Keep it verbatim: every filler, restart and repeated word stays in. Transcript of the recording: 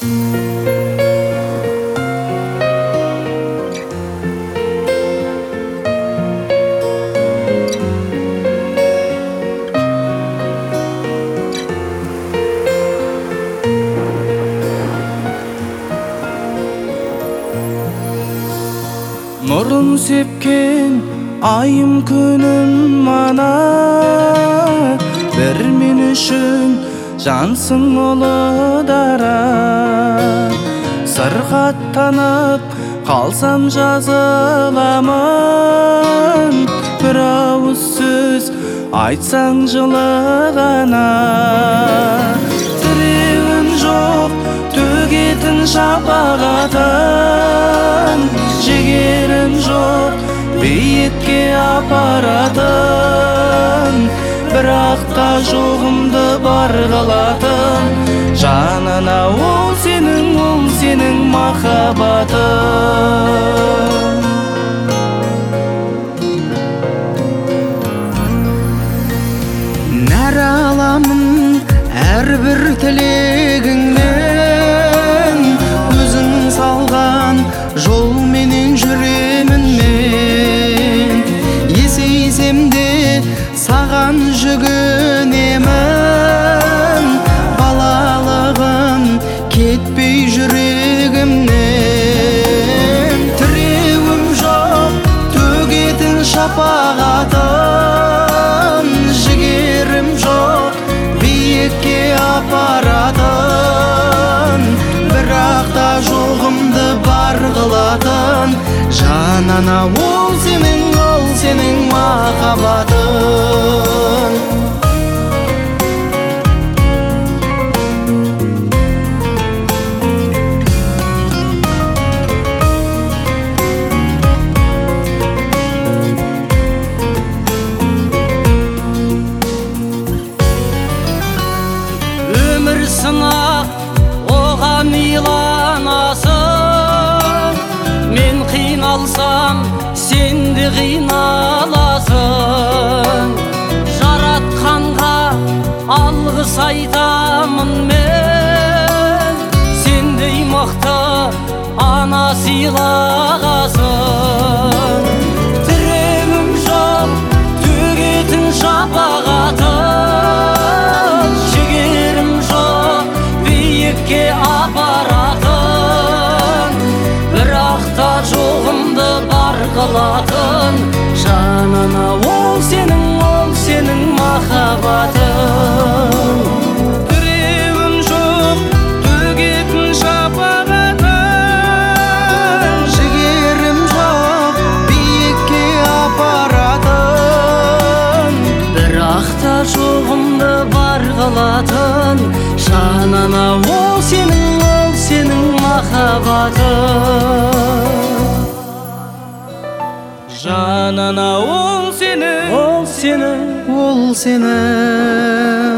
Nurun sepken ayım күнім мана, бір мен үшін жансың ұлы дара. Сырғаттанып қалсам жазыламын, бір ауыз сөз айтсаң жылы ғана. Тіреуім жоқ төгетін шапағатын, жігерім жоқ биікке апаратын, бірақ та жоғымды бар қылатын. Жанына ол сенің, ол сенің махаббатың. Нәр аламын әрбір тілегіңнен, өзің салған жол менен жүремін мен. Есейсем де саған жүгінемін, балалығым кетпей жүрегімнен. Тіреуім жоқ төгетін шапағатын, жігерім жоқ биікке апаратын, бірақ та жоғымды бар қылатын. Жанына ол сенің, ол сенің махаббатың. Өмір сынақ, оған иланасың, мен қиналсам сен де қиналасың. Жаратқанға алғыс айтамын мен, сендей мықты ана сыйлағасың. Тіреуім жоқ төгетін шапағатын, жігерім жоқ биікке апаратын, бірақ та жоғымды бар қылатын. Жанына ол сенің, ол сенің махаббатың. Тіреуім жоқ төгетін шапағатын, Жігерім жоқ биікке апаратын, бірақ та жоғымды бар қылатын. Жанына ол сенің, ол сенің махаббатың. Жанына ол сенің, Ол сенің, ол сенің.